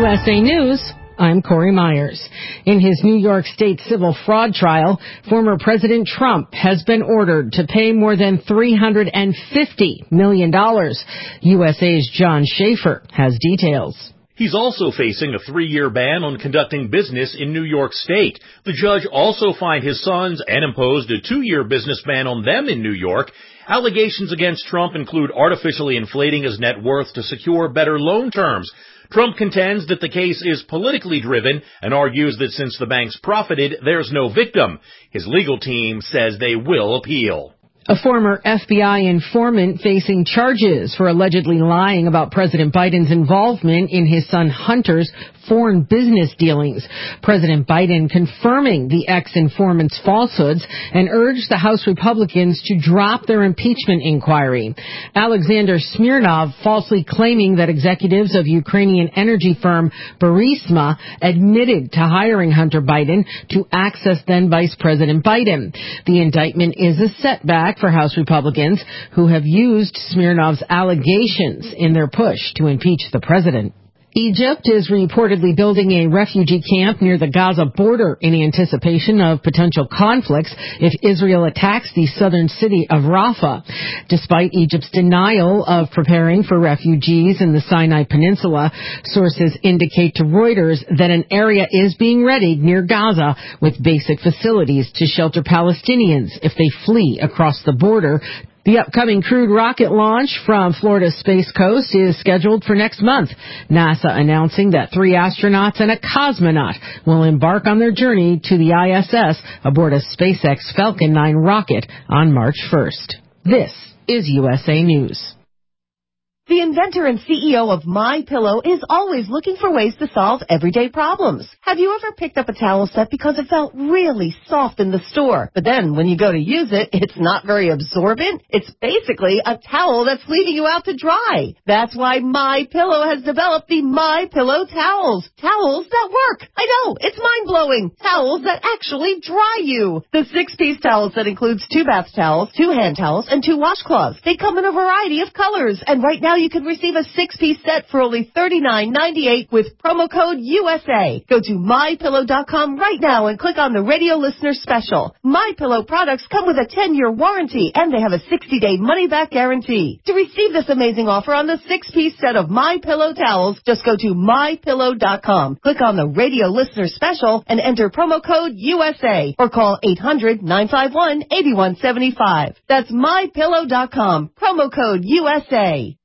USA News, I'm Corey Myers. In his New York State civil fraud trial, former President Trump has been ordered to pay more than $350 million. USA's John Schaefer has details. He's also facing a 3-year ban on conducting business in New York State. The judge also fined his sons and imposed a 2-year business ban on them in New York. Allegations against Trump include artificially inflating his net worth to secure better loan terms. Trump contends that the case is politically driven and argues that since the banks profited, there's no victim. His legal team says they will appeal. A former FBI informant facing charges for allegedly lying about President Biden's involvement in his son Hunter's foreign business dealings. President Biden confirming the ex-informant's falsehoods and urged the House Republicans to drop their impeachment inquiry. Alexander Smirnov falsely claiming that executives of Ukrainian energy firm Burisma admitted to hiring Hunter Biden to access then Vice President Biden. The indictment is a setback for House Republicans who have used Smirnov's allegations in their push to impeach the president. Egypt is reportedly building a refugee camp near the Gaza border in anticipation of potential conflicts if Israel attacks the southern city of Rafah. Despite Egypt's denial of preparing for refugees in the Sinai Peninsula, sources indicate to Reuters that an area is being readied near Gaza with basic facilities to shelter Palestinians if they flee across the border. The upcoming crewed rocket launch from Florida's Space Coast is scheduled for next month. NASA announcing that 3 astronauts and a cosmonaut will embark on their journey to the ISS aboard a SpaceX Falcon 9 rocket on March 1st. This is USA News. The inventor and CEO of MyPillow is always looking for ways to solve everyday problems. Have you ever picked up a towel set because it felt really soft in the store, but then when you go to use it, it's not very absorbent? It's basically a towel that's leaving you out to dry. That's why MyPillow has developed the MyPillow towels. Towels that work. I know, it's mind-blowing. Towels that actually dry you. The 6-piece towel set includes 2 bath towels, 2 hand towels, and 2 washcloths. They come in a variety of colors, and right now you can receive a 6-piece set for only $39.98 with promo code USA. Go to MyPillow.com right now and click on the radio listener special. MyPillow products come with a 10-year warranty, and they have a 60-day money-back guarantee. To receive this amazing offer on the 6-piece set of MyPillow towels, just go to MyPillow.com. Click on the radio listener special and enter promo code USA or call 800-951-8175. That's MyPillow.com. Promo code USA.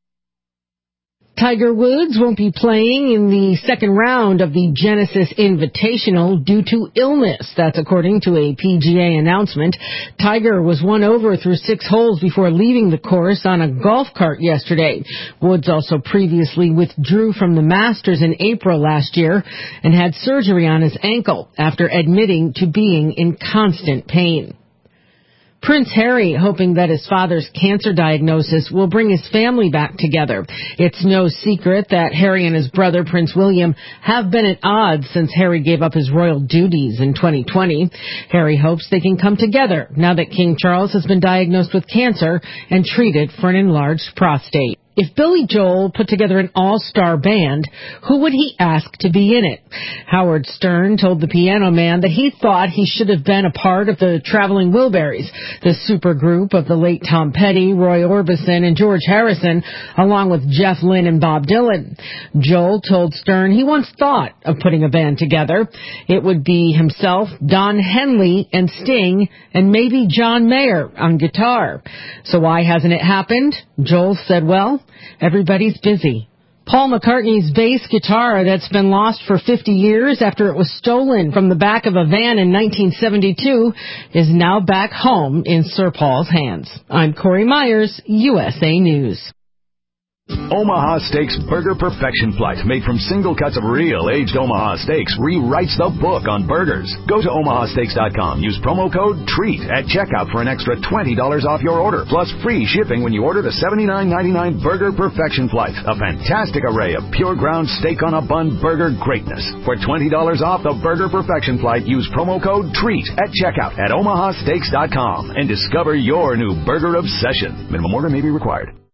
Tiger Woods won't be playing in the second round of the Genesis Invitational due to illness. That's according to a PGA announcement. Tiger was won over through 6 holes before leaving the course on a golf cart yesterday. Woods also previously withdrew from the Masters in April last year and had surgery on his ankle after admitting to being in constant pain. Prince Harry hoping that his father's cancer diagnosis will bring his family back together. It's no secret that Harry and his brother, Prince William, have been at odds since Harry gave up his royal duties in 2020. Harry hopes they can come together now that King Charles has been diagnosed with cancer and treated for an enlarged prostate. If Billy Joel put together an all-star band, who would he ask to be in it? Howard Stern told the Piano Man that he thought he should have been a part of the Traveling Wilburys, the supergroup of the late Tom Petty, Roy Orbison, and George Harrison, along with Jeff Lynne and Bob Dylan. Joel told Stern he once thought of putting a band together. It would be himself, Don Henley, and Sting, and maybe John Mayer on guitar. So why hasn't it happened? Joel said, well, everybody's busy. Paul McCartney's bass guitar that's been lost for 50 years after it was stolen from the back of a van in 1972 is now back home in Sir Paul's hands. I'm Corey Myers, USA News. Omaha Steaks Burger Perfection Flight, made from single cuts of real aged Omaha steaks, rewrites the book on burgers. Go to omahasteaks.com. Use promo code TREAT at checkout for an extra $20 off your order, plus free shipping when you order the $79.99 Burger Perfection Flight, a fantastic array of pure ground steak on a bun burger greatness. For $20 off the Burger Perfection Flight, use promo code TREAT at checkout at omahasteaks.com and discover your new burger obsession. Minimum order may be required.